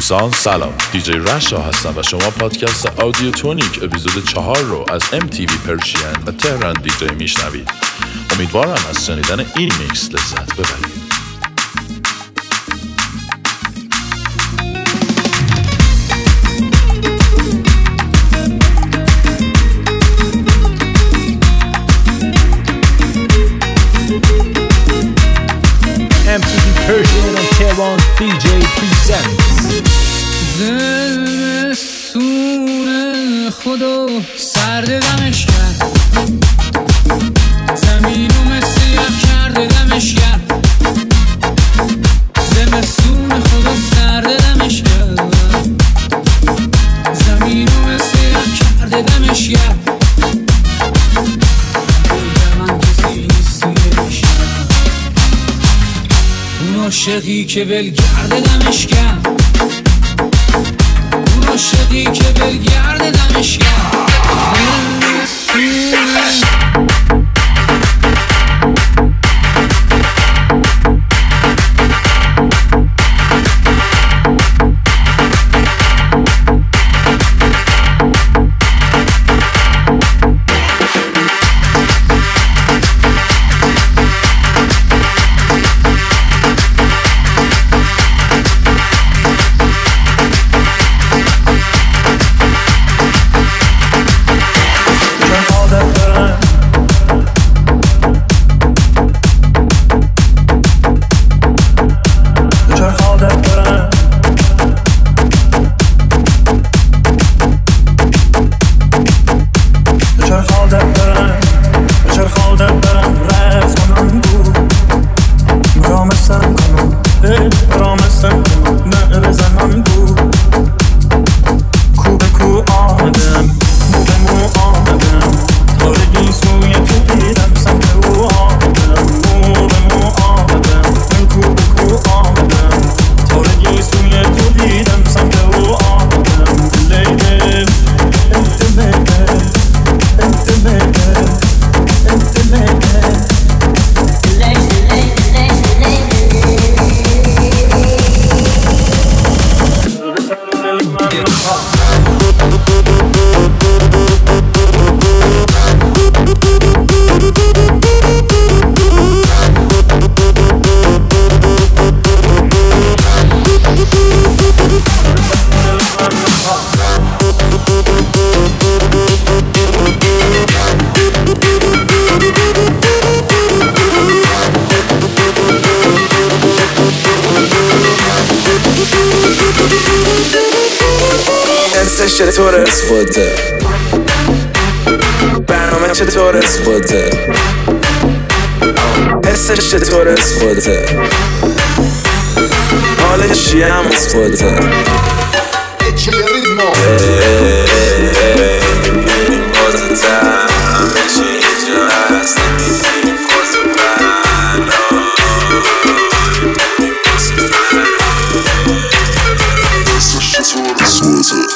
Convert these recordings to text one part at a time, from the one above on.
دوستان سلام، دیجی رشا هستم و شما پادکست آدیو تونیک اپیزود 4 رو از MTV پرشین و تهران دیجی میشنوید. امیدوارم از شنیدن این میکس لذت ببرید. MTV Persian and Tehran DJ presents زمستون خدا سرد دمش کرد، زمینو مثل یخ کرده دمش کرد. زمستون خدا سرد دمش کرد، زمینو مثل یخ کرده دمش کرد. عاشقی که ولگرد دمش کرد، اون عاشقی که ولگرد دمش کرد. چطوره اسپوته برنامه چطوره اسپوته حسش چطوره اسپوته حالش چیه هم اسپوته بازتر همه چی اینجا هست نمیدیم خوز و حسش چطوره اسپوته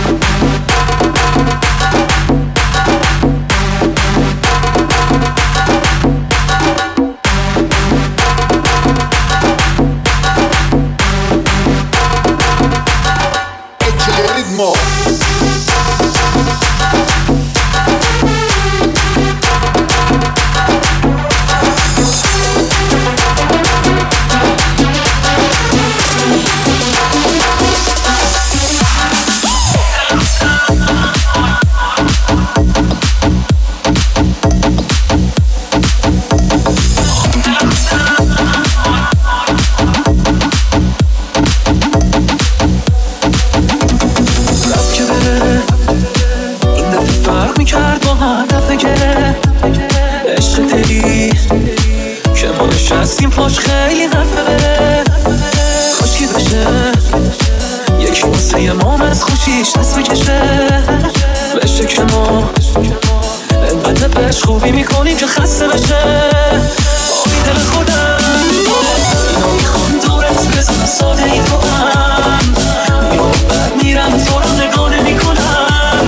خیلی غفله خوشی بشه یکی واسه ما از خوشیش دست بکشه بشه که ما انقدر بهش خوبی میکنیم که خسته بشه آبی دل خودم اینا میخوام دورت بزن ساده ای تو هم میام بد میرم تو رو نگاه نمیکنم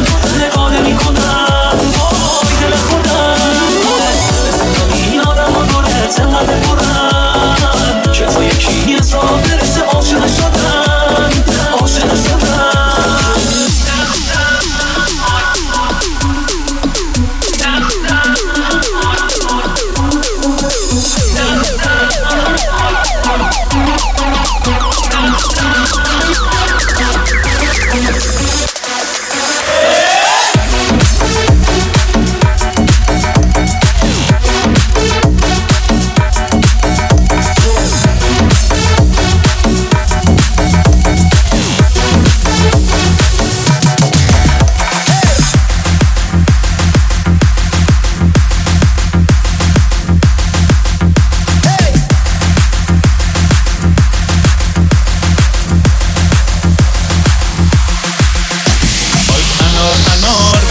آبی دل خودم بزنم این آدم ها دورت انقدر برم که تا یکی از را برسه عاشق شدم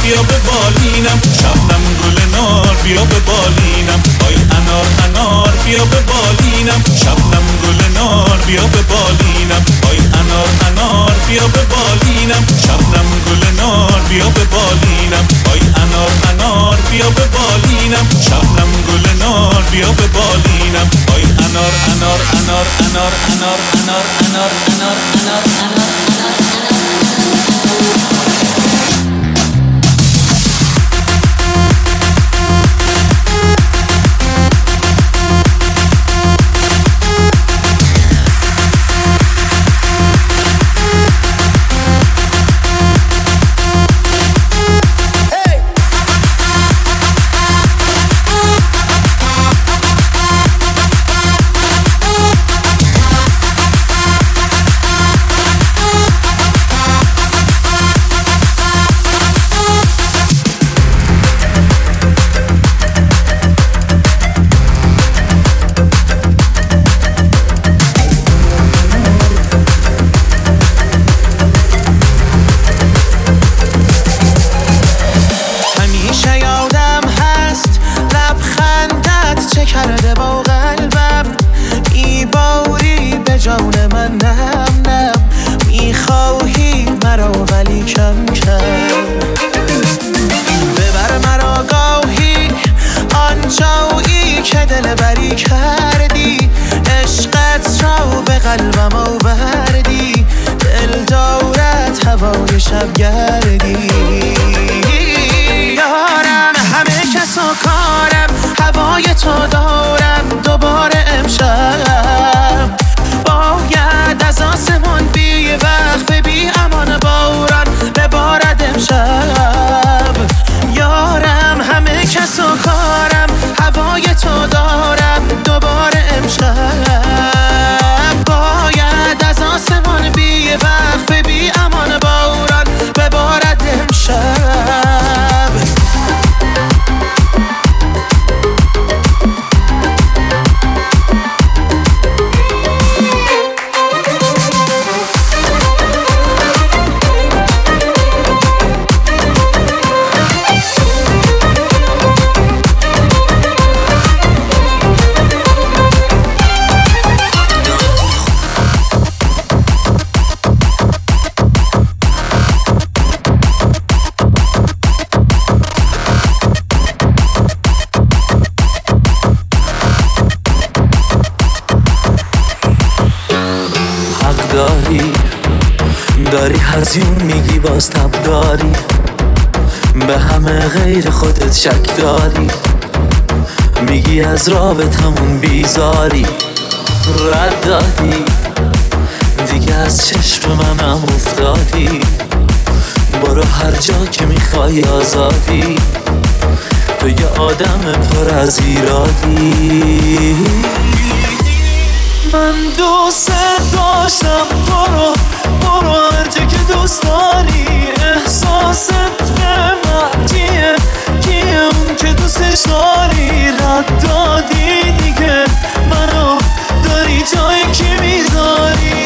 بیا به بالینم شبنم گل نار بیا به بالینم آی انار انار بیا به بالینم شبنم گل نار بیا به بالینم آی انار انار بیا به بالینم شبنم گل نار بیا به بالینم آی انار انار بیا به بالینم شبنم گل نار بیا به بالینم آی انار انار انار انار انار انار انار انار انار داری هزیون میگی باز تب داری به همه غیر خودت شک داری میگی از رابطمون بیزاری رد دادی دیگه از چشم منم افتادی برو هر جا که میخوای آزادی تو یه آدم پر از ایرادی من دوست داشتم برو هر جا که دوست داری احساست به من کیه اون که دوستش داری رد دادی دیگه منو داری جایی که میذاری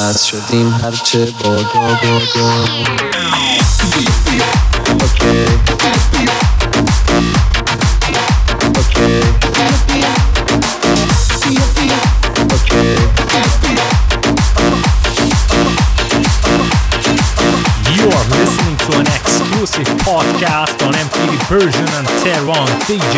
مست شدیم هرچه بادا You are listening to an exclusive podcast on MTV Persian and Tehran DJ.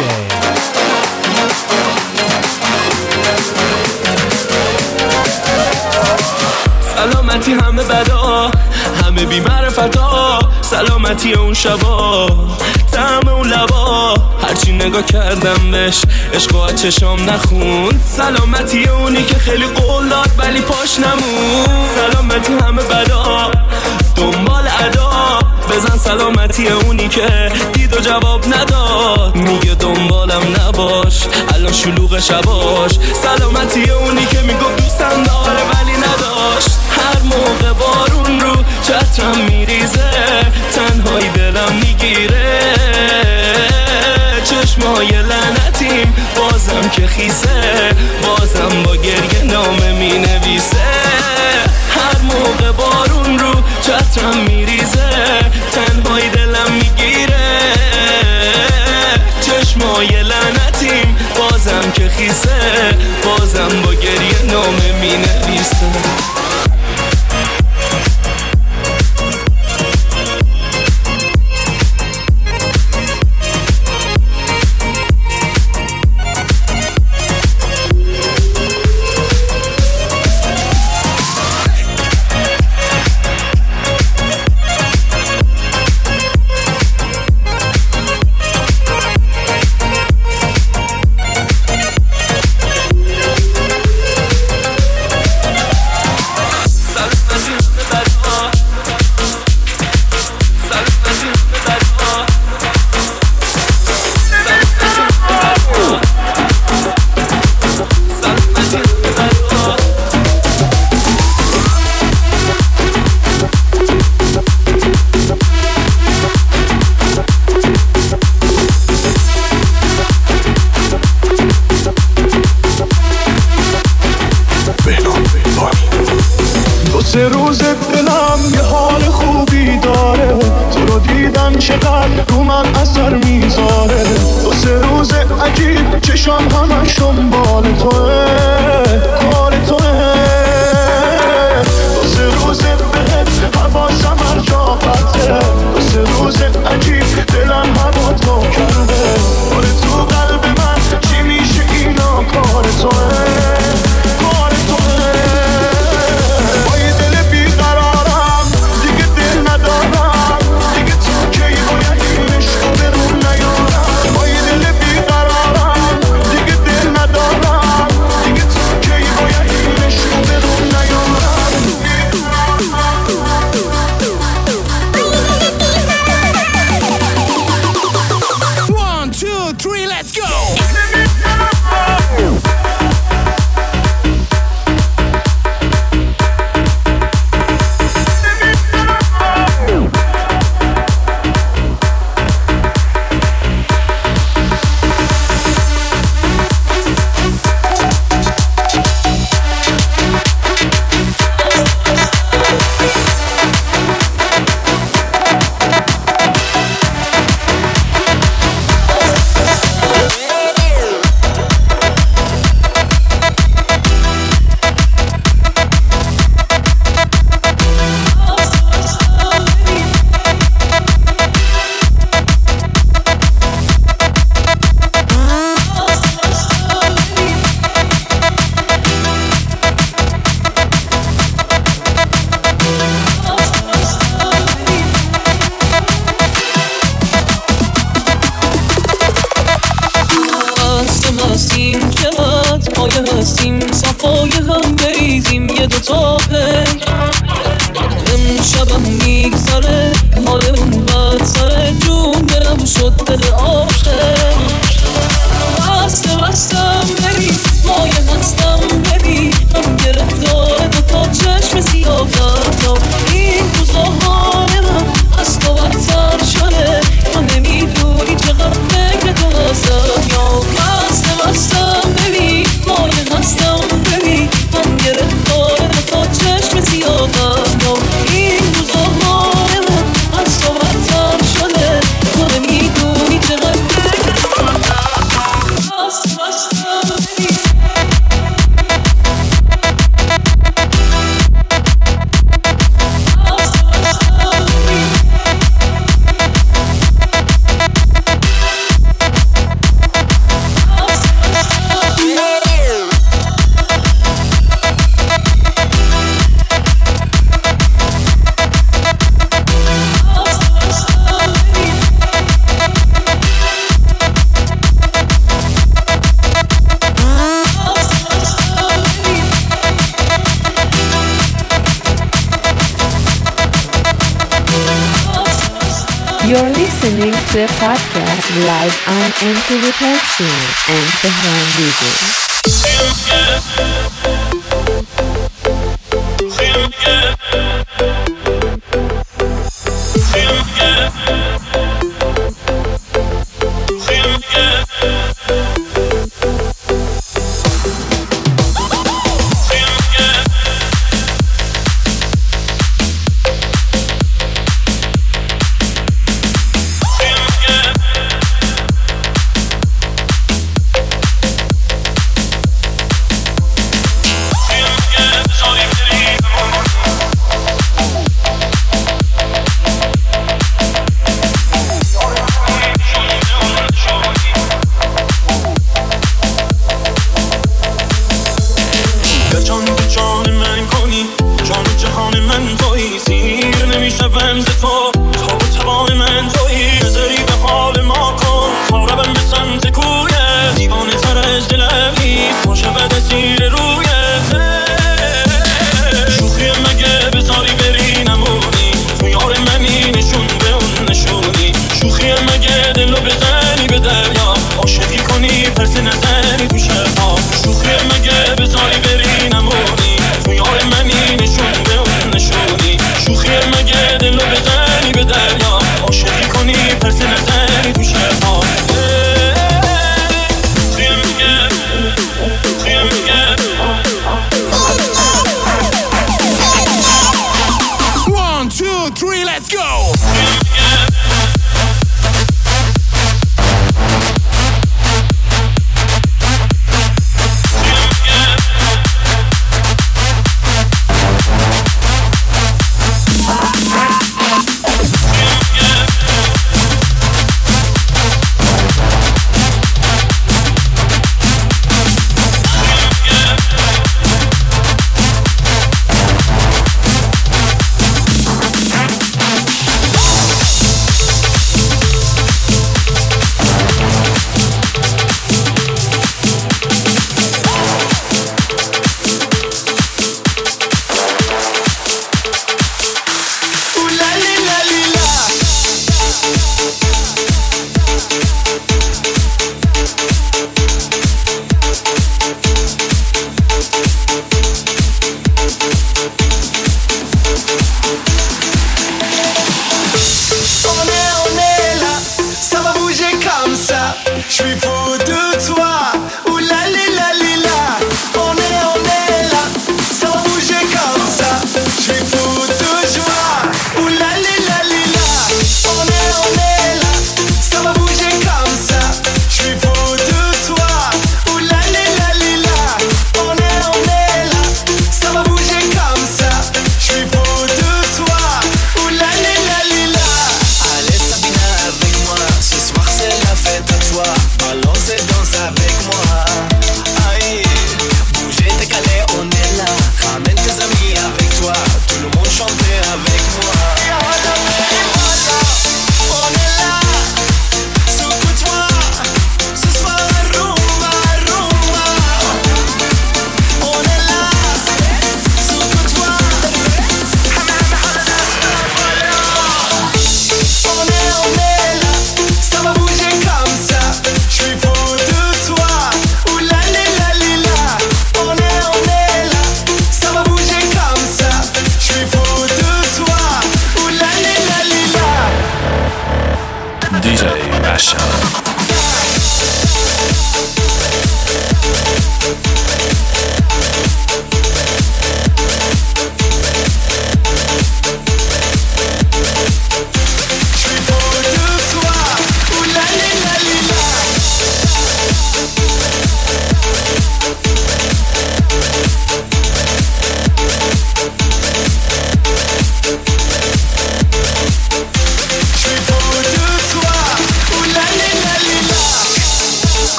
سلامتی همه بدا، همه بی معرفتا، سلامتی اون شبا، طعم اون لبا، هرچی نگاه کردم بهش عشق و چشام نخوند. سلامتی اونی که خیلی قول داد ولی پاش نمون. سلامتی همه بدا، دنبال ادا، بزن سلامتی اونی که دید و جواب نداد، میگه دنبالم نباش الان شلوغ شباش. سلامتی اونی که میگفت دوستم داره ولی نداشت. هر موقع بارون رو چترم میریزه، تنهایی دلم میگیره. چشمای لعنتیم بازم که خیسه، بازم با گریه نامه مینویسه. هر موقع بارون رو چترم میریزه، تنهایی دلم میگیره. چشمای لعنتیم بازم که خیسه، بازم با گریه نامه مینویسه. سه روز دلم یه حال خوبی داره، تو رو دیدن چقدر رو من اثر میذاره. دو سه روز عجیب چشم همشون بال توه، کار توه. دو سه روز بهت حواسم هر جا قطعه، دو سه روز عجیب دلم هوا تو کرده. کار تو قلب من چی میشه اینا کار توه، کار توه. مستم ببین من گرفتار تو چشم سیاه You're listening to a podcast live on MTV Persian and Tehran DJ. نزنی تو شبا شوخی مگه بذاری بری نمونی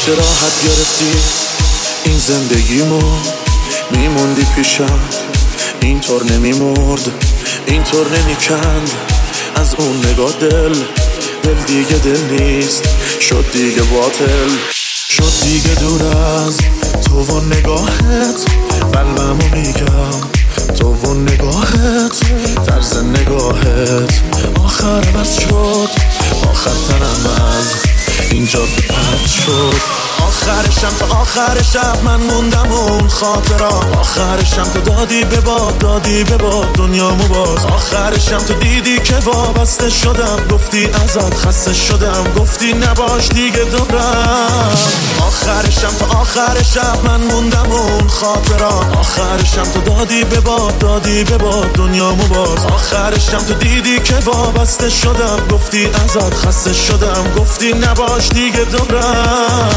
چه راحت گرفتی این زندگیمو، میموندی پیشم اینطور نمیمرد، اینطور نمیکند از اون نگاه دل دیگه دل نیست، شد دیگه باطل، شد دیگه دور از تو و نگاهت، قلبمو میگم تو و نگاهت، طرز نگاهت آخر بس شد، آخر تنم از اینجا پرد شد، آخرشم تا آخر شب من موندم اون خاطرات، آخرشم تو دادی به باد دنیامو باز، آخرشم تو دیدی که وابسته شدم، گفتی ازت خسته شدم، گفتی نباش دیگه دورم، آخرشم تا آخر شب من موندم اون خاطرات، آخرشم تو دادی به باد دنیامو باز، آخرشم تو دیدی که وابسته شدم، گفتی ازت خسته شدم، گفتی نباش دیگه دورم.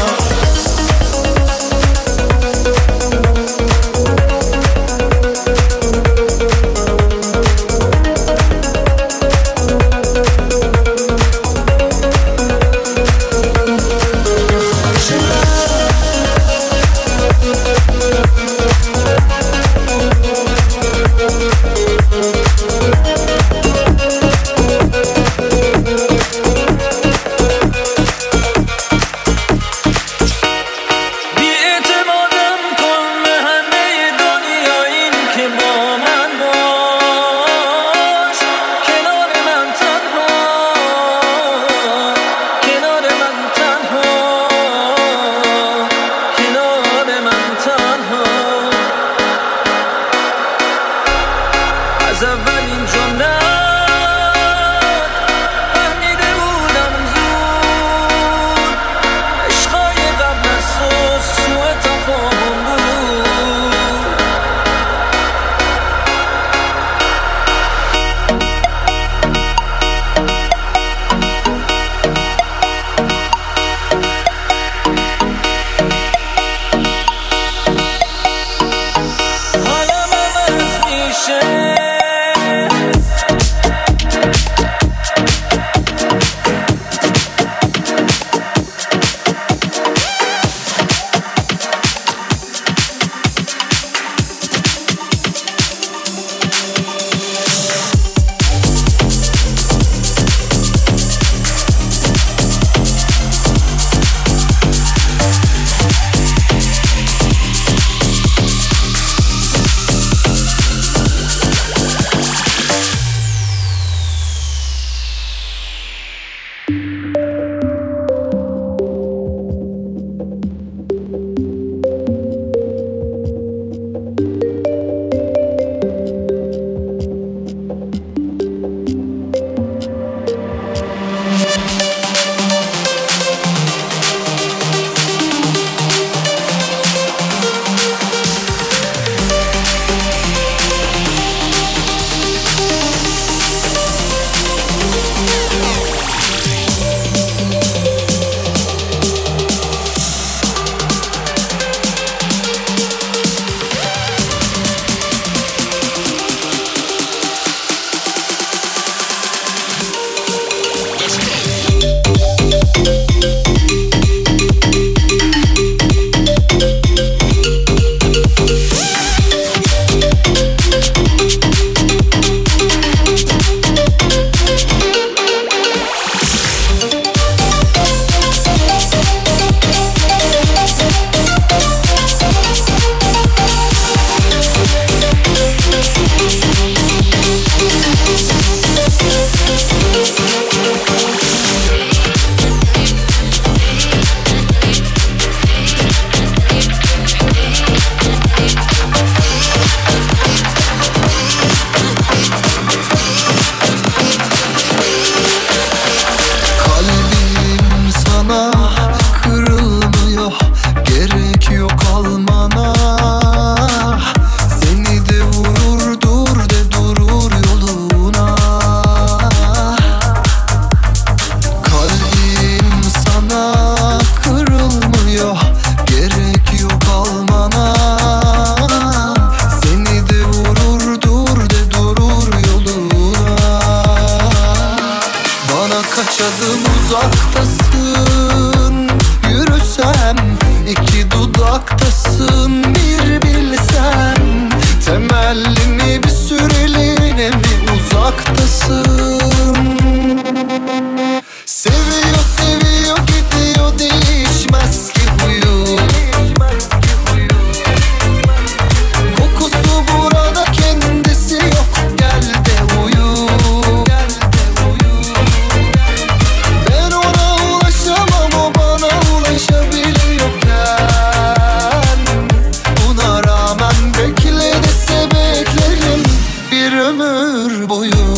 ömür boyu.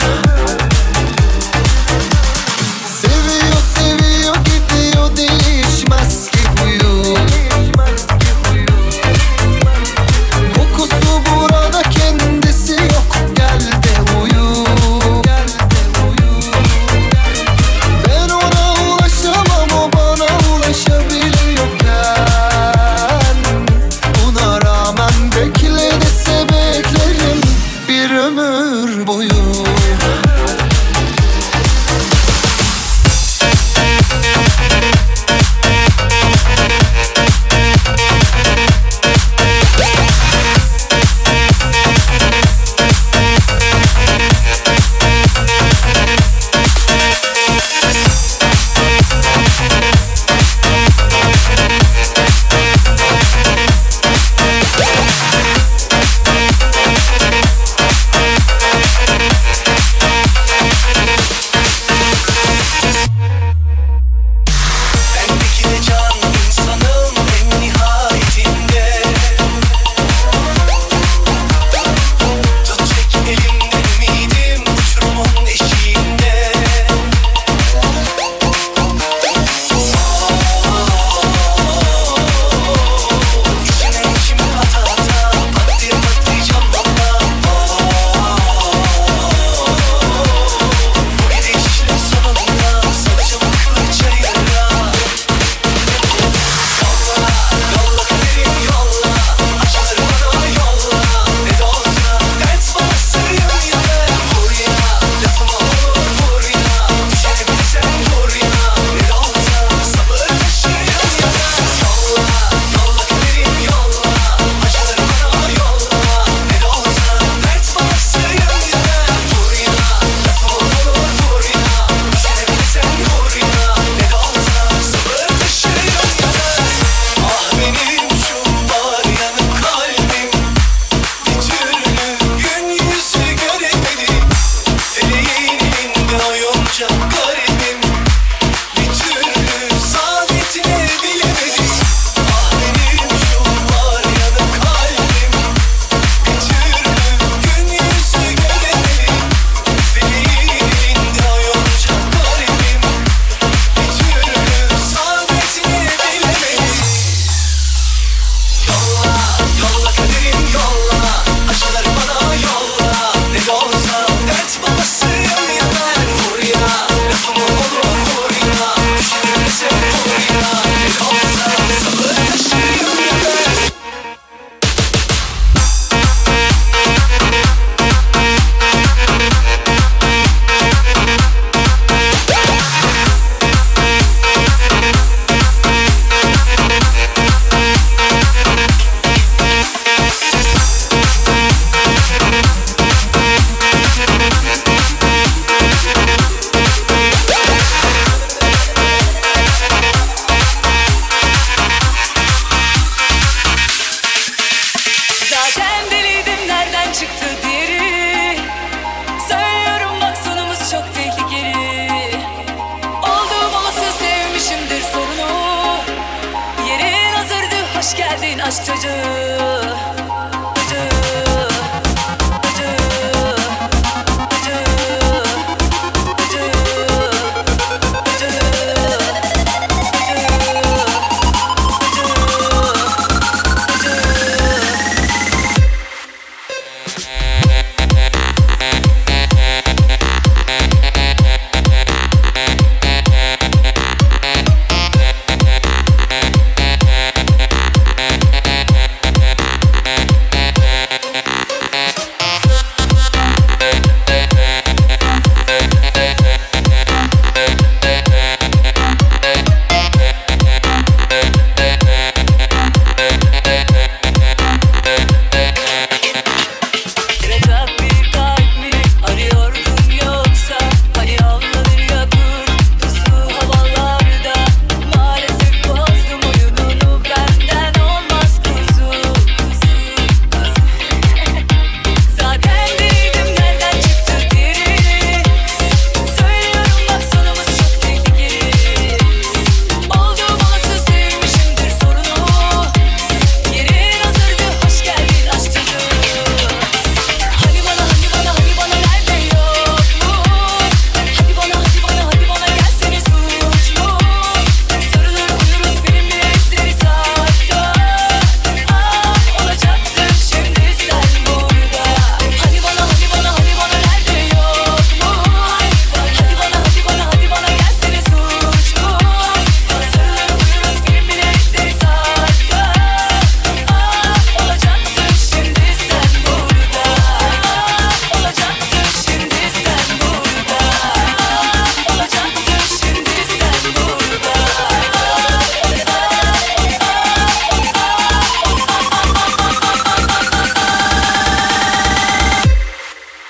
Seviyor seviyor gidiyor değişmez ki huyu. Kokusu burada kendisi yok, gel de uyu. Ben ona ulaşamam, o bana ulaşabiliyorken buna rağmen bekle dese beklerim bir ömür boyu.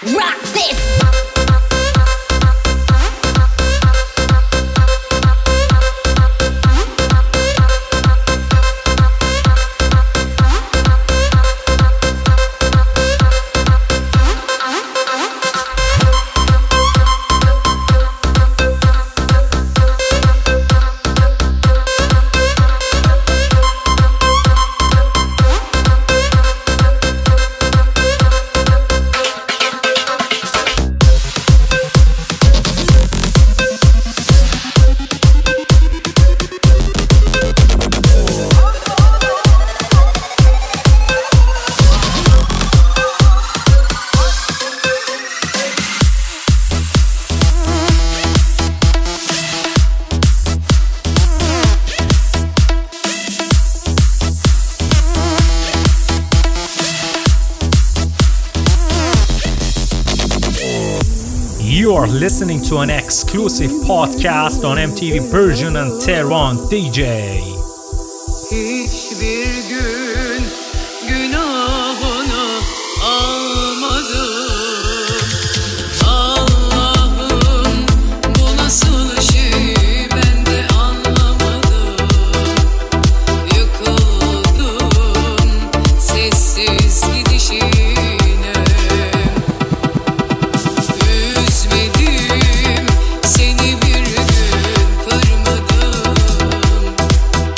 Rock this. You are listening to an exclusive podcast on MTV Persian and Tehran DJ. Hiçbir gün günahını almadım. Allah'ım bu nasıl şey ben de anlamadım. Yıkıldım sessiz gidişine. Üzmedim seni bir gün kırmadım.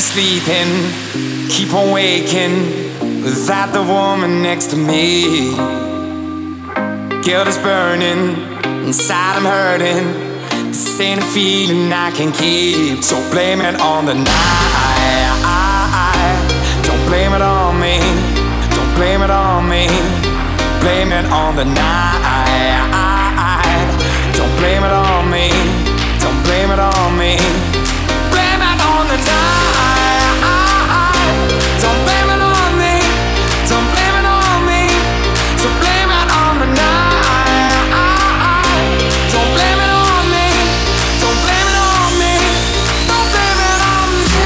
sleeping, keep on waking without the woman next to me. Guilt is burning, inside I'm hurting. This ain't a feeling I can keep. So blame it on the night. Don't blame it on me. Don't blame it on me. Blame it on the night. Don't blame it on me. Don't blame it on me. Blame it on the night. Don't blame it on me. Don't blame it on me. So blame it on the night. Don't blame it on me. Don't blame it on me. Don't blame it on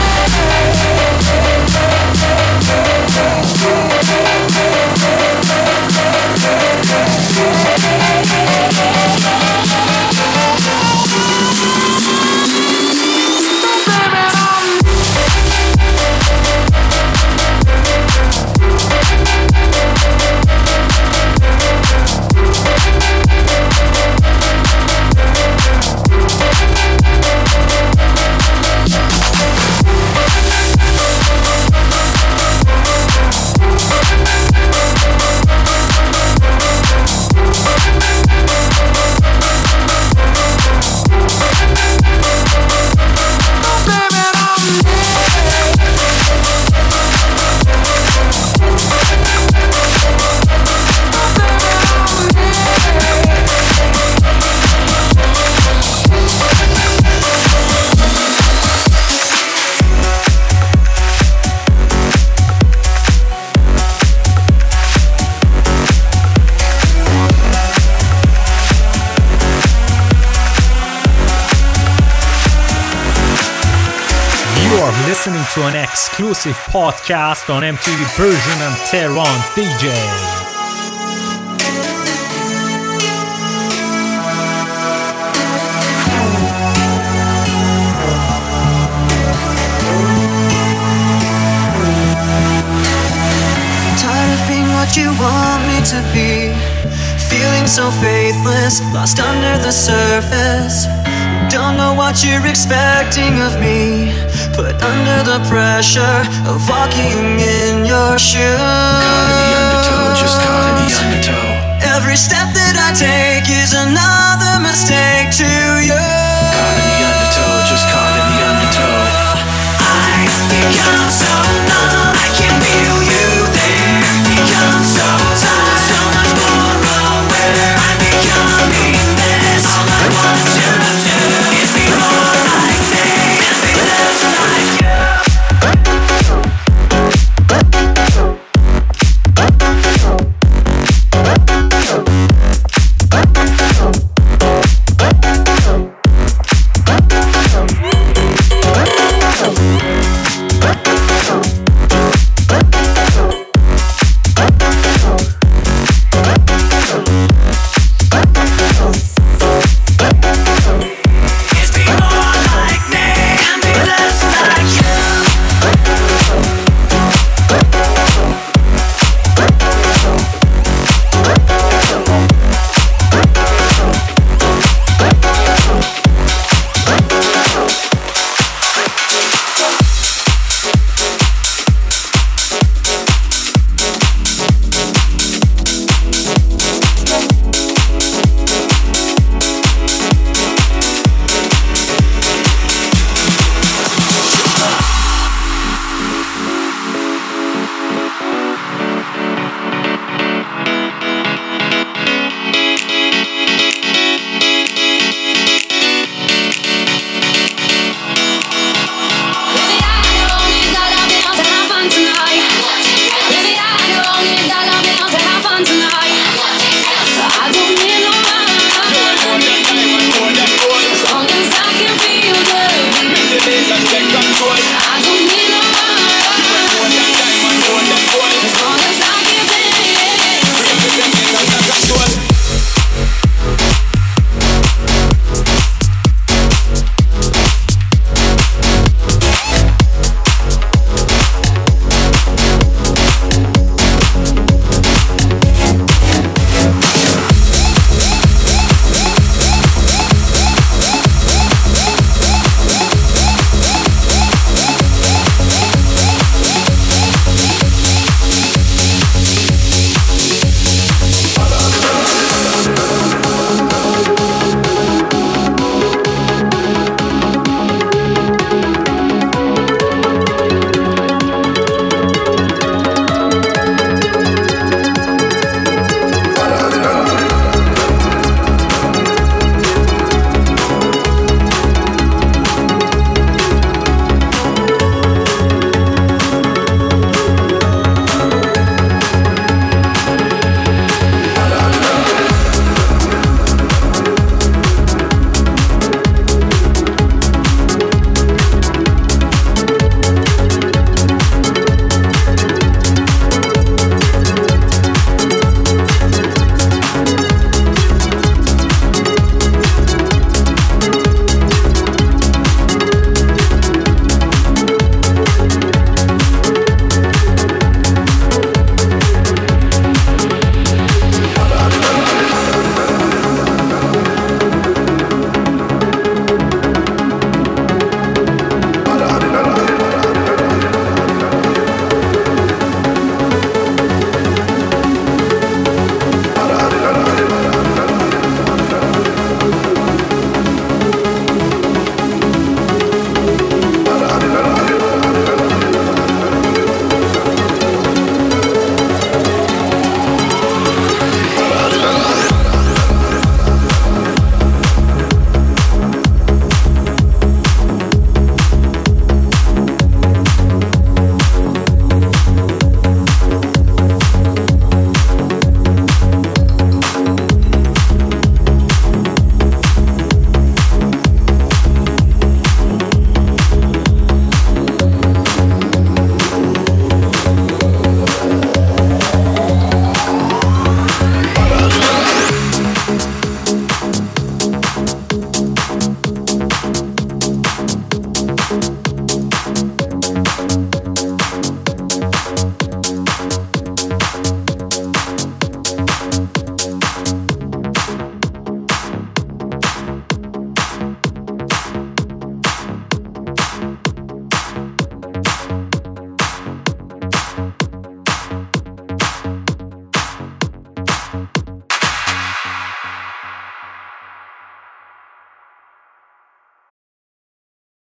Listening to an exclusive podcast on MTV Persian and Tehran DJ. Tired of being what you want me to be, feeling so faithless, lost under the surface. Don't know what you're expecting of me, put under the pressure of walking in your shoes. Caught in the undertow, just caught in the undertow. Every step that I take is another